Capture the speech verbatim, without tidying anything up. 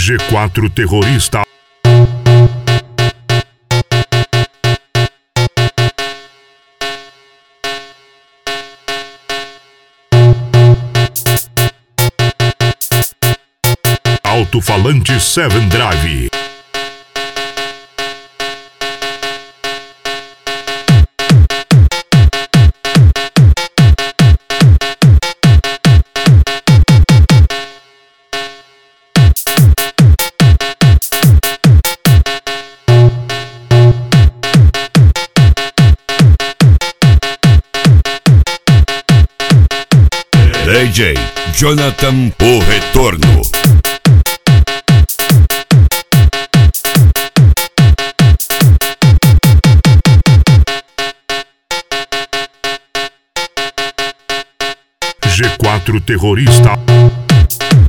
G quatro Terrorista. Alto-falante Seven Drive. D J Jonathan, o retorno. G quatro Terrorista.